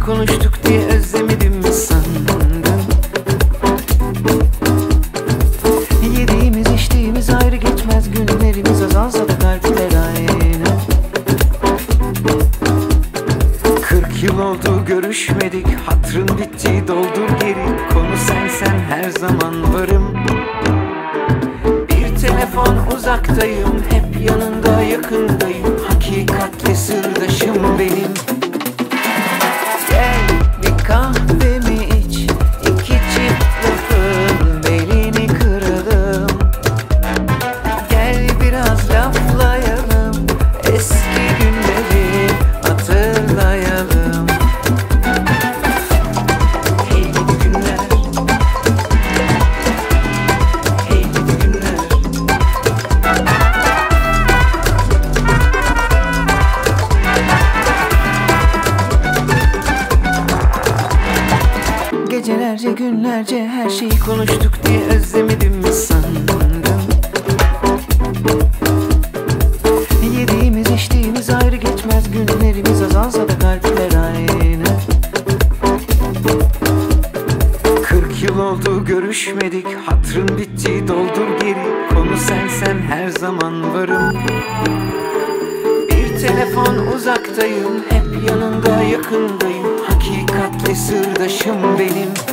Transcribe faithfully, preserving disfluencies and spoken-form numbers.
konuştuk diye özlemedim mi sandın? Yediğimiz içtiğimiz ayrı geçmez, günlerimiz azalsa da kalpler aynı. Kırk yıl oldu görüşmedik, hatırın bitti doldur geri. Konu sensen her zaman varım. Bir telefon uzaktayım, hep yanında yakındayım. Hakikatle sırdaşım benim. Gel bir kahvemi iç, iki çift lafın belini kıralım. Gel biraz laflayalım, eski günleri hatırlayalım. Hey gidi günler, hey gidi günler. Gecelerce günlerce her şeyi konuştuk diye özlemedim mi sandın? Yediğimiz içtiğimiz ayrı geçmez, günlerimiz azalsa da kalpler aynı. Kırk yıl oldu görüşmedik, hatırın bitti doldur geri. Konu sensen her zaman varım. Bir telefon uzaktayım, hep yanında yakındayım. Hakikatle sırdaşım benim.